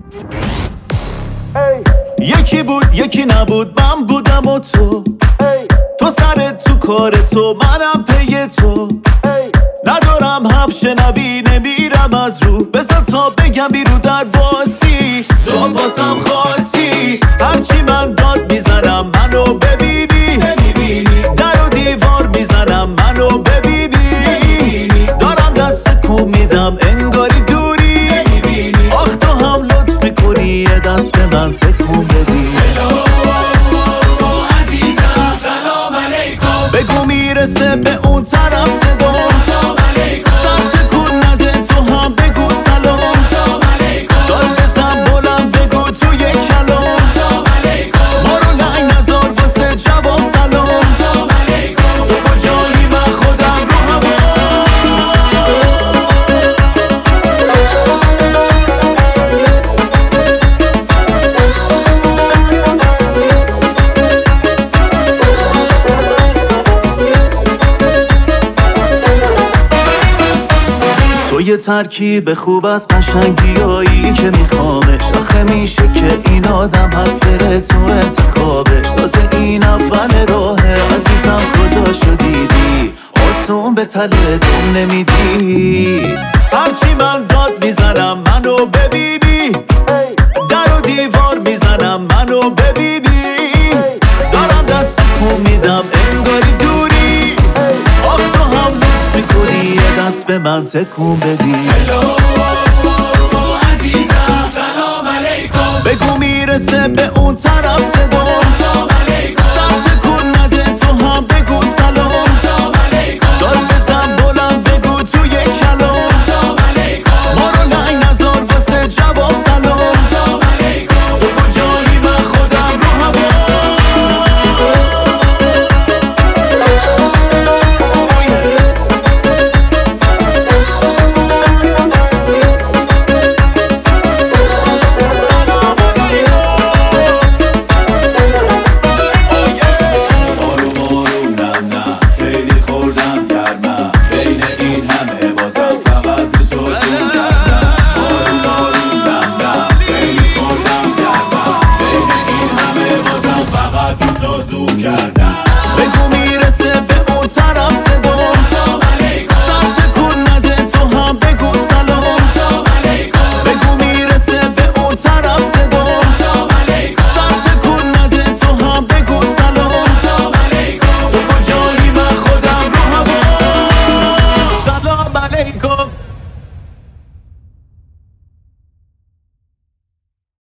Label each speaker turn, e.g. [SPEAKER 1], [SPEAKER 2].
[SPEAKER 1] یکی بود یکی نبود، من بودم و تو سرت تو کار تو، منم پی تو. ندارم حرف شنوی، نمیرم از رو، بزن تا بگم بیرو در واسی. تو باسم خواستی، هرچی من داد میزنم منو ببینی، در و دیوار میزنم منو ببینی. دارم دست کو میدم انگاری دوری، آخ تو هم لطف میکنی یه دست به من تکون بدی. عزیزم سلام علیکم، بگو میرسه به اون طرف صدا. سلام علیکم، سر تکون نده تو هم بگو سلام. سلام علیکم، دار بزن بلند بگو توی کلام. سلام علیکم، ما رو لنگ نزار واسه جواب سلام. سلام علیکم، تو کجایی من خودم رو هوا. تو یه ترکیب خوب از قشنگیایی که میخوامش، آخه میشه که این آدم حرف بره تو انتخابش. تازه این اول راهه عزیزم، کجا شدیدی آسون به تله دم نمیدی. هرچی من داد میزنم منو ببینی، در و دیوار میزنم منو ببینی. دارم دست کو میدم انگاری دوری، آخ تو هم لطف میکنی یه دست به من تکون بدی.